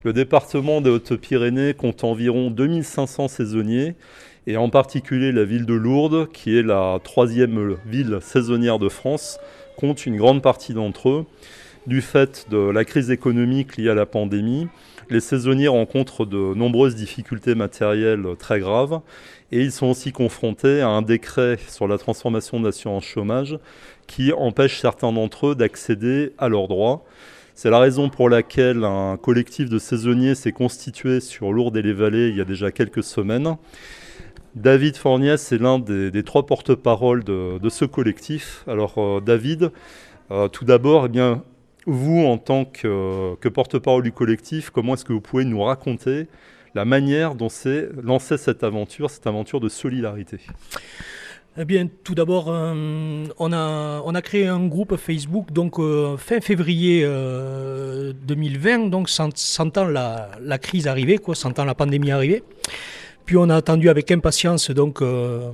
Le département des Hautes-Pyrénées compte environ 2500 saisonniers, et en particulier la ville de Lourdes, qui est la troisième ville saisonnière de France, compte une grande partie d'entre eux. Du fait de la crise économique liée à la pandémie, les saisonniers rencontrent de nombreuses difficultés matérielles très graves, et ils sont aussi confrontés à un décret sur la transformation de l'assurance chômage qui empêche certains d'entre eux d'accéder à leurs droits. C'est la raison pour laquelle un collectif de saisonniers s'est constitué sur Lourdes et les Vallées il y a déjà quelques semaines. David Forniès est l'un des trois porte-parole de ce collectif. Alors David, tout d'abord, vous en tant que porte-parole du collectif, comment est-ce que vous pouvez nous raconter la manière dont s'est lancée cette aventure de solidarité ? Eh bien, tout d'abord, on a créé un groupe Facebook donc fin février 2020, donc sentant la crise arriver, sentant la pandémie arriver. Puis on a attendu avec impatience donc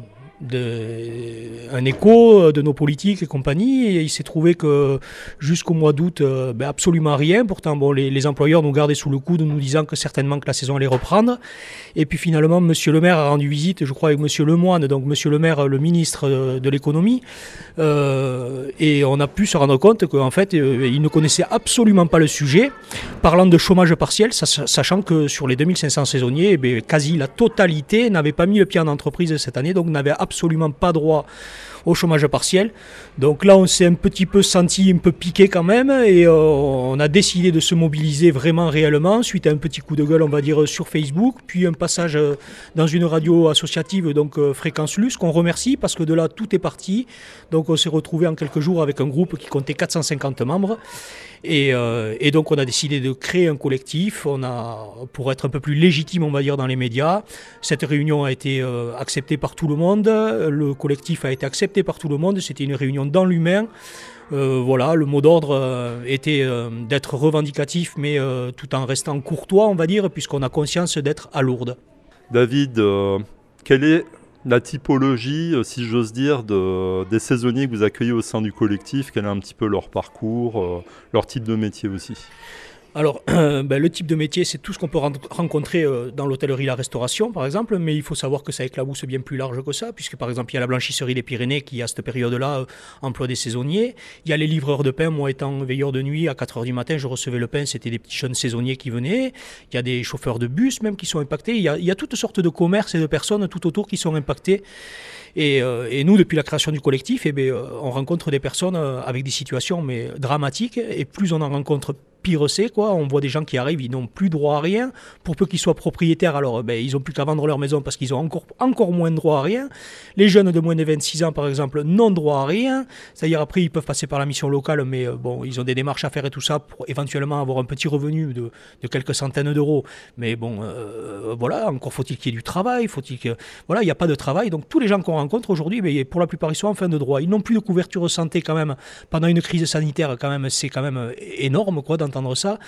un écho de nos politiques et compagnie, et il s'est trouvé que jusqu'au mois d'août, absolument rien. Pourtant, les employeurs nous gardaient sous le coude, nous disant que certainement que la saison allait reprendre. Et puis finalement, Monsieur le maire a rendu visite, je crois, avec Monsieur Lemoine, donc Monsieur le maire, le ministre de l'économie, et on a pu se rendre compte qu'en fait, il ne connaissait absolument pas le sujet, parlant de chômage partiel, sachant que sur les 2500 saisonniers, quasi la totalité n'avait pas mis le pied en entreprise cette année, donc n'avait absolument pas droit au chômage partiel. Donc là, on s'est un petit peu senti un peu piqué quand même, et on a décidé de se mobiliser vraiment réellement suite à un petit coup de gueule, on va dire, sur Facebook, puis un passage dans une radio associative, donc Fréquence Luce, qu'on remercie parce que de là, tout est parti. Donc on s'est retrouvé en quelques jours avec un groupe qui comptait 450 membres. Et donc on a décidé de créer un collectif, pour être un peu plus légitime, on va dire, dans les médias. Cette réunion a été acceptée par tout le monde, le collectif a été accepté par tout le monde, c'était une réunion dans l'humain. Voilà, le mot d'ordre était d'être revendicatif, mais tout en restant courtois, on va dire, puisqu'on a conscience d'être à Lourdes. David, quelle est la typologie, si j'ose dire, des saisonniers que vous accueillez au sein du collectif? Quel est un petit peu leur parcours, leur type de métier aussi? Alors, le type de métier, c'est tout ce qu'on peut rencontrer dans l'hôtellerie, la restauration, par exemple, mais il faut savoir que ça éclabousse bien plus large que ça, puisque par exemple, il y a la blanchisserie des Pyrénées qui, à cette période-là, emploie des saisonniers. Il y a les livreurs de pain. Moi, étant veilleur de nuit, à 4h du matin, je recevais le pain, c'était des petits jeunes saisonniers qui venaient. Il y a des chauffeurs de bus même qui sont impactés. Il y a toutes sortes de commerces et de personnes tout autour qui sont impactées. Et nous, depuis la création du collectif, on rencontre des personnes avec des situations dramatiques, et plus on en rencontre, pire c'est, quoi. On voit des gens qui arrivent, ils n'ont plus droit à rien. Pour peu qu'ils soient propriétaires, alors ils n'ont plus qu'à vendre leur maison parce qu'ils ont encore moins de droit à rien. Les jeunes de moins de 26 ans, par exemple, n'ont droit à rien. C'est-à-dire, après, ils peuvent passer par la mission locale, mais ils ont des démarches à faire et tout ça pour éventuellement avoir un petit revenu de quelques centaines d'euros. Mais voilà, encore faut-il qu'il y ait du travail, voilà, il n'y a pas de travail. Donc tous les gens qu'on rencontre aujourd'hui, pour la plupart, ils sont en fin de droit. Ils n'ont plus de couverture santé quand même pendant une crise sanitaire, quand même, c'est quand même énorme, quoi, d'entendre ça.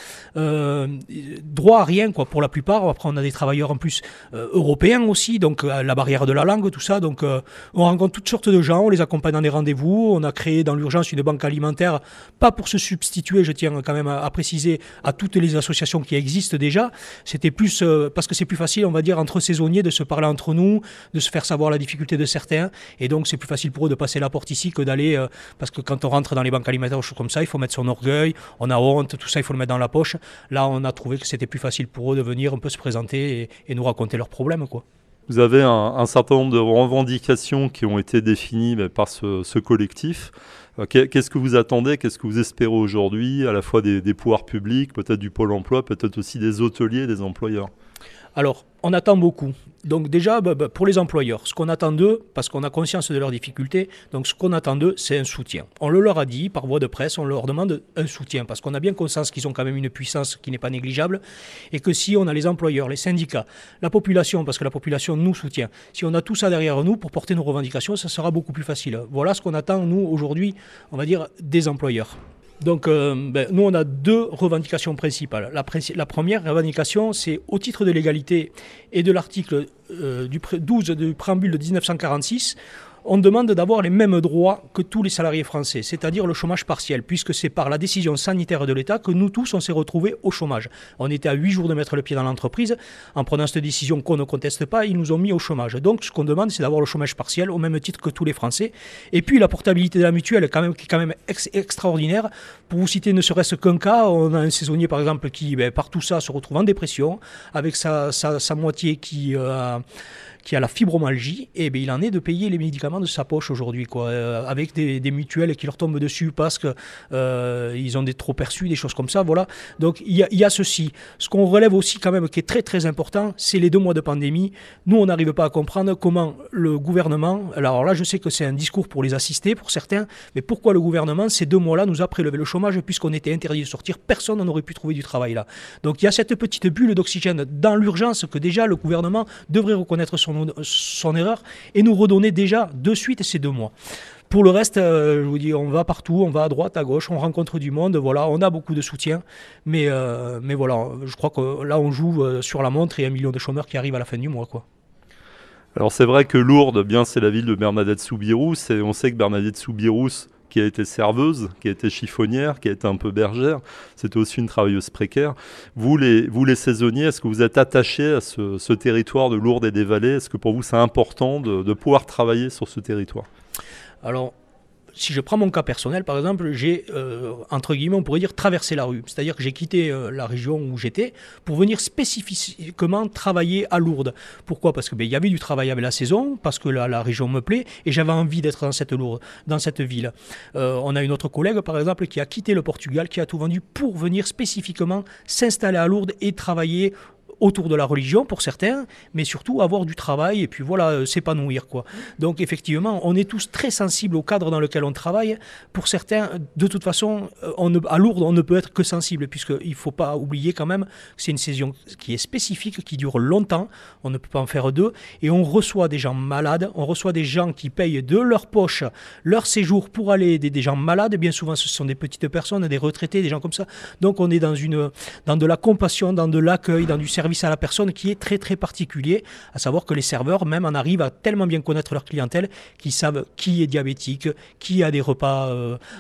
Droit à rien, quoi, pour la plupart. Après, on a des travailleurs en plus européens aussi, donc la barrière de la langue, tout ça. Donc on rencontre toutes sortes de gens, on les accompagne dans des rendez-vous. On a créé dans l'urgence une banque alimentaire, pas pour se substituer, je tiens quand même à préciser, à toutes les associations qui existent déjà. C'était plus parce que c'est plus facile, on va dire, entre saisonniers de se parler entre nous, de se faire savoir la difficulté de certains, et donc c'est plus facile pour eux de passer la porte ici que d'aller, parce que quand on rentre dans les banques alimentaires ou choses comme ça, il faut mettre son orgueil, on a honte, tout ça, il faut le mettre dans la poche. Là, on a trouvé que c'était plus facile pour eux de venir un peu se présenter et nous raconter leurs problèmes, quoi. Vous avez un certain nombre de revendications qui ont été définies par ce collectif. Qu'est-ce que vous attendez, qu'est-ce que vous espérez aujourd'hui, à la fois des pouvoirs publics, peut-être du Pôle emploi, peut-être aussi des hôteliers, des employeurs? Alors, on attend beaucoup. Donc déjà, pour les employeurs, ce qu'on attend d'eux, parce qu'on a conscience de leurs difficultés, donc ce qu'on attend d'eux, c'est un soutien. On le leur a dit par voie de presse, on leur demande un soutien, parce qu'on a bien conscience qu'ils ont quand même une puissance qui n'est pas négligeable, et que si on a les employeurs, les syndicats, la population, parce que la population nous soutient, si on a tout ça derrière nous pour porter nos revendications, ça sera beaucoup plus facile. Voilà ce qu'on attend, nous, aujourd'hui, on va dire, des employeurs. Donc, nous, on a deux revendications principales. La première revendication, c'est au titre de l'égalité et de l'article 12 du préambule de 1946, on demande d'avoir les mêmes droits que tous les salariés français, c'est-à-dire le chômage partiel, puisque c'est par la décision sanitaire de l'État que nous tous, on s'est retrouvés au chômage. On était à 8 jours de mettre le pied dans l'entreprise. En prenant cette décision qu'on ne conteste pas, ils nous ont mis au chômage. Donc, ce qu'on demande, c'est d'avoir le chômage partiel au même titre que tous les Français. Et puis, la portabilité de la mutuelle, qui est quand même extraordinaire. Pour vous citer ne serait-ce qu'un cas, on a un saisonnier, par exemple, qui, par tout ça, se retrouve en dépression, avec sa moitié qui a la fibromyalgie, et il en est de payer les médicaments de sa poche aujourd'hui, avec des mutuelles qui leur tombent dessus parce qu'ils ont des trop perçus, des choses comme ça, voilà. Donc il y a ceci. Ce qu'on relève aussi quand même, qui est très très important, c'est les 2 mois de pandémie. Nous, on n'arrive pas à comprendre comment le gouvernement, alors là je sais que c'est un discours pour les assister, pour certains, mais pourquoi le gouvernement, ces 2 mois-là, nous a prélevé le chômage puisqu'on était interdit de sortir, personne n'aurait pu trouver du travail là. Donc il y a cette petite bulle d'oxygène dans l'urgence que déjà le gouvernement devrait reconnaître son erreur et nous redonner déjà de suite ces 2 mois. Pour le reste, je vous dis, on va partout, on va à droite, à gauche, on rencontre du monde, voilà, on a beaucoup de soutien, mais voilà, je crois que là on joue sur la montre et 1 million de chômeurs qui arrivent à la fin du mois, quoi. Alors c'est vrai que Lourdes, bien c'est la ville de Bernadette Soubirous, et on sait que Bernadette Soubirous, qui a été serveuse, qui a été chiffonnière, qui a été un peu bergère, c'était aussi une travailleuse précaire. Vous les saisonniers, est-ce que vous êtes attachés à ce territoire de Lourdes et des Vallées? Est-ce que pour vous c'est important de pouvoir travailler sur ce territoire? Alors, si je prends mon cas personnel, par exemple, j'ai, entre guillemets, on pourrait dire, traversé la rue. C'est-à-dire que j'ai quitté la région où j'étais pour venir spécifiquement travailler à Lourdes. Pourquoi? Parce que y avait du travail avec la saison, parce que la région me plaît, et j'avais envie d'être dans cette ville. On a une autre collègue, par exemple, qui a quitté le Portugal, qui a tout vendu pour venir spécifiquement s'installer à Lourdes et travailler autour de la religion pour certains, mais surtout avoir du travail et puis voilà, s'épanouir, quoi. Donc effectivement, on est tous très sensibles au cadre dans lequel on travaille. Pour certains, de toute façon, à Lourdes, on ne peut être que sensible, puisqu'il ne faut pas oublier quand même que c'est une saison qui est spécifique, qui dure longtemps, on ne peut pas en faire 2, et on reçoit des gens malades, on reçoit des gens qui payent de leur poche leur séjour pour aller aider des gens malades. Bien souvent, ce sont des petites personnes, des retraités, des gens comme ça. Donc on est dans de la compassion, dans de l'accueil, dans du service à la personne qui est très très particulier, à savoir que les serveurs même en arrivent à tellement bien connaître leur clientèle qu'ils savent qui est diabétique, qui a des repas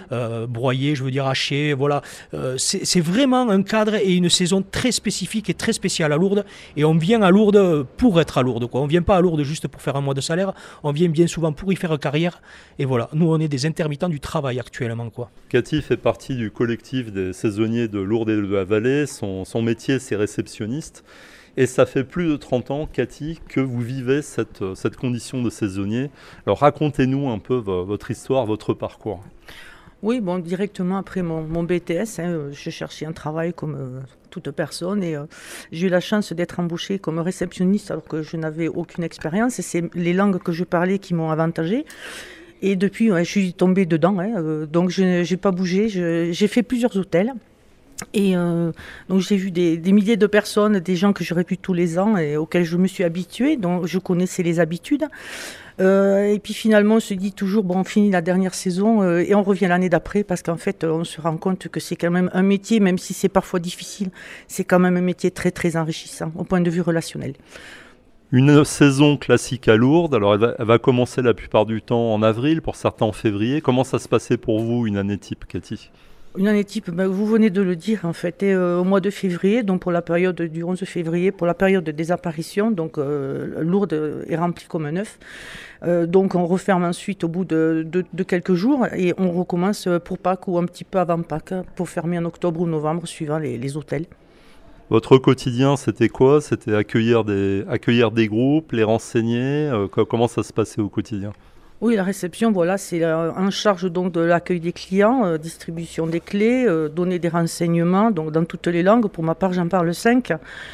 broyés, je veux dire hachés, voilà. C'est vraiment un cadre et une saison très spécifique et très spéciale à Lourdes, et on vient à Lourdes pour être à Lourdes, quoi. On vient pas à Lourdes juste pour faire un mois de salaire, on vient bien souvent pour y faire carrière, et voilà, nous on est des intermittents du travail actuellement, quoi. Cathy fait partie du collectif des saisonniers de Lourdes et de la Vallée, son métier c'est réceptionniste. Et ça fait plus de 30 ans, Cathy, que vous vivez cette condition de saisonnier. Alors racontez-nous un peu votre histoire, votre parcours. Oui, bon, directement après mon BTS, je cherchais un travail comme toute personne et j'ai eu la chance d'être embauchée comme réceptionniste alors que je n'avais aucune expérience. Et c'est les langues que je parlais qui m'ont avantagée. Et depuis, je suis tombée dedans, donc je n'ai pas bougé. J'ai fait plusieurs hôtels. Et donc j'ai vu des milliers de personnes, des gens que j'aurais vu tous les ans et auxquels je me suis habituée, donc je connaissais les habitudes. Et puis finalement on se dit toujours, bon, on finit la dernière saison et on revient l'année d'après, parce qu'en fait on se rend compte que c'est quand même un métier, même si c'est parfois difficile, c'est quand même un métier très très enrichissant au point de vue relationnel. Une saison classique à Lourdes, alors elle va commencer la plupart du temps en avril, pour certains en février. Comment ça se passait pour vous une année type, Cathy ? Une année type, vous venez de le dire, en fait, au mois de février, donc pour la période du 11 février, pour la période des apparitions, donc Lourdes est remplie comme un œuf. Donc on referme ensuite au bout de quelques jours et on recommence pour Pâques ou un petit peu avant Pâques, pour fermer en octobre ou novembre, suivant les hôtels. Votre quotidien, c'était quoi ? C'était accueillir des groupes, les renseigner. Comment ça se passait au quotidien ? Oui, la réception, voilà, c'est en charge donc de l'accueil des clients, distribution des clés, donner des renseignements, donc dans toutes les langues. Pour ma part, j'en parle 5.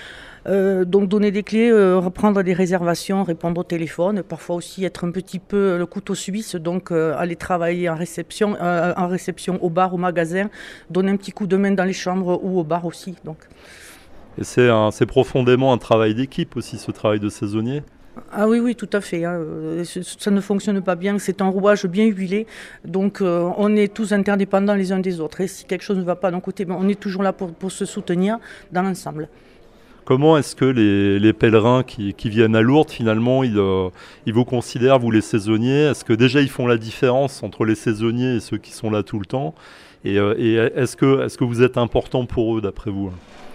Donc donner des clés, reprendre des réservations, répondre au téléphone, parfois aussi être un petit peu le couteau suisse, donc aller travailler en réception au bar, au magasin, donner un petit coup de main dans les chambres ou au bar aussi. Donc. Et c'est profondément un travail d'équipe aussi, ce travail de saisonnier ? Ah oui, tout à fait. Ça ne fonctionne pas bien, c'est un rouage bien huilé. Donc on est tous interdépendants les uns des autres. Et si quelque chose ne va pas d'un côté, on est toujours là pour se soutenir dans l'ensemble. Comment est-ce que les pèlerins qui viennent à Lourdes, finalement, ils vous considèrent, vous les saisonniers? Est-ce que déjà ils font la différence entre les saisonniers et ceux qui sont là tout le temps? Et est-ce que vous êtes important pour eux, d'après vous?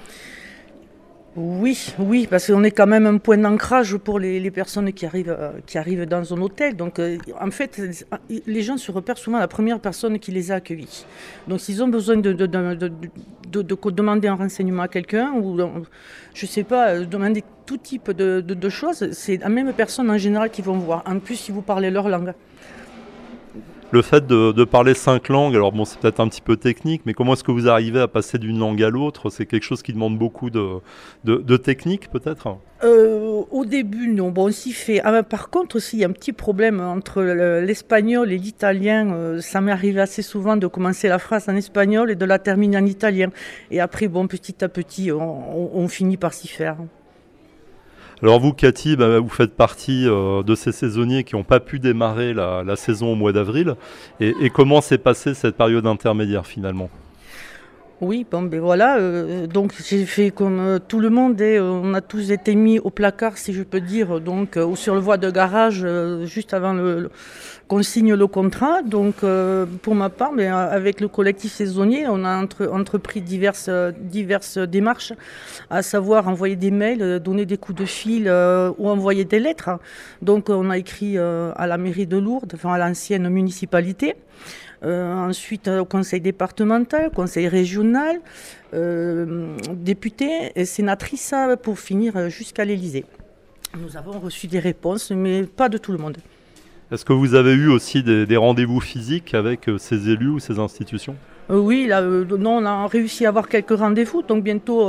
Oui, parce qu'on est quand même un point d'ancrage pour les personnes qui arrivent dans un hôtel. Donc, en fait, les gens se repèrent souvent à la première personne qui les a accueillis. Donc, s'ils ont besoin de demander un renseignement à quelqu'un ou, je sais pas, demander tout type de choses, c'est la même personne en général qu'ils vont voir. En plus, si vous parlez leur langue. Le fait de parler 5 langues, alors bon, c'est peut-être un petit peu technique, mais comment est-ce que vous arrivez à passer d'une langue à l'autre? C'est quelque chose qui demande beaucoup de technique, peut-être? Au début, non. Bon, on s'y fait. Par contre, aussi, il y a un petit problème entre l'espagnol et l'italien. Ça m'est arrivé assez souvent de commencer la phrase en espagnol et de la terminer en italien. Et après, bon, petit à petit, on finit par s'y faire. Alors vous, Cathy, vous faites partie de ces saisonniers qui n'ont pas pu démarrer la saison au mois d'avril. Et comment s'est passée cette période intermédiaire finalement? Oui, bon, ben voilà. Donc j'ai fait comme tout le monde et on a tous été mis au placard, si je peux dire, donc ou sur le voie de garage juste avant qu'on signe le contrat. Donc pour ma part, avec le collectif saisonnier, on a entrepris diverses démarches, à savoir envoyer des mails, donner des coups de fil ou envoyer des lettres. Donc on a écrit à la mairie de Lourdes, enfin à l'ancienne municipalité. Ensuite au conseil départemental, conseil régional, député et sénatrice pour finir jusqu'à l'Élysée. Nous avons reçu des réponses, mais pas de tout le monde. Est-ce que vous avez eu aussi des rendez-vous physiques avec ces élus ou ces institutions? Oui, là, on a réussi à avoir quelques rendez-vous. Donc bientôt,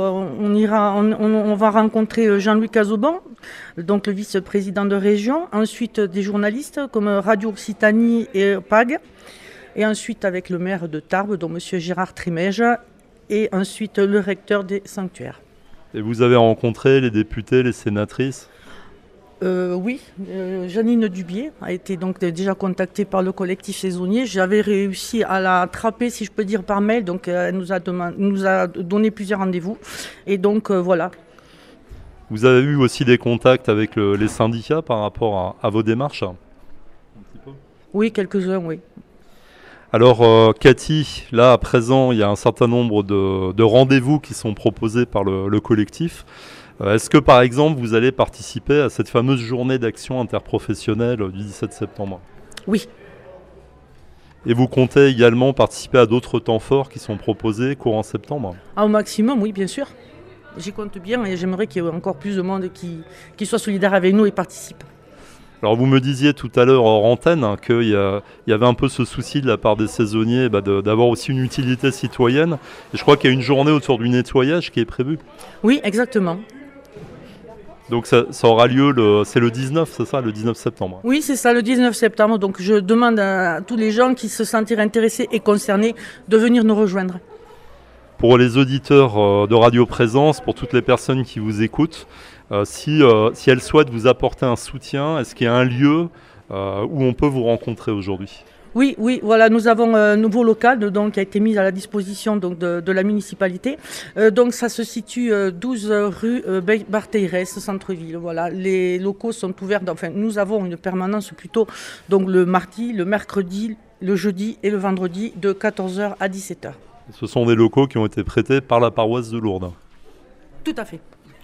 on va rencontrer Jean-Louis Cazauban, donc le vice-président de région. Ensuite, des journalistes comme Radio Occitanie et PAG. Et ensuite avec le maire de Tarbes, dont M. Gérard Trimège, et ensuite le recteur des sanctuaires. Et vous avez rencontré les députés, les sénatrices? Oui, Janine Dubier a été donc déjà contactée par le collectif saisonnier. J'avais réussi à la attraper, si je peux dire, par mail, donc elle nous a donné plusieurs rendez-vous. Et donc voilà. Vous avez eu aussi des contacts avec les syndicats par rapport à vos démarches? Un petit peu. Oui, quelques-uns, oui. Alors Cathy, là à présent il y a un certain nombre de rendez-vous qui sont proposés par le collectif. Est-ce que par exemple vous allez participer à cette fameuse journée d'action interprofessionnelle du 17 septembre? Oui. Et vous comptez également participer à d'autres temps forts qui sont proposés courant septembre? Au maximum, oui, bien sûr. J'y compte bien et j'aimerais qu'il y ait encore plus de monde qui soit solidaire avec nous et participe. Alors vous me disiez tout à l'heure hors antenne qu'il y avait un peu ce souci de la part des saisonniers d'avoir aussi une utilité citoyenne. Et je crois qu'il y a une journée autour du nettoyage qui est prévue. Oui, exactement. Donc ça aura lieu, c'est le 19, c'est ça, le 19 septembre? Oui, c'est ça, le 19 septembre. Donc je demande à tous les gens qui se sentiraient intéressés et concernés de venir nous rejoindre. Pour les auditeurs de Radio Présence, pour toutes les personnes qui vous écoutent, si elles souhaitent vous apporter un soutien, est-ce qu'il y a un lieu où on peut vous rencontrer aujourd'hui? Oui, voilà, nous avons un nouveau local qui a été mis à la disposition de la municipalité. Donc ça se situe 12 rue Barthéirès, centre-ville. Voilà, les locaux sont ouverts. Enfin, nous avons une permanence plutôt donc le mardi, le mercredi, le jeudi et le vendredi de 14h à 17h. Ce sont des locaux qui ont été prêtés par la paroisse de Lourdes. Tout à fait.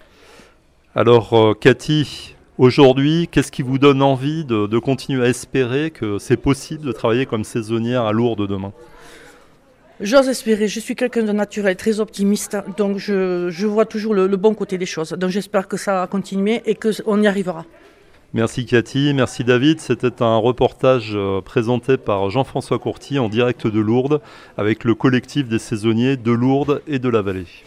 Alors Cathy, aujourd'hui, qu'est-ce qui vous donne envie de continuer à espérer que c'est possible de travailler comme saisonnière à Lourdes demain? J'ose espérer, je suis quelqu'un de naturel, très optimiste, donc je vois toujours le bon côté des choses. Donc j'espère que ça va continuer et qu'on y arrivera. Merci Cathy, merci David. C'était un reportage présenté par Jean-François Courty en direct de Lourdes avec le collectif des saisonniers de Lourdes et de la Vallée.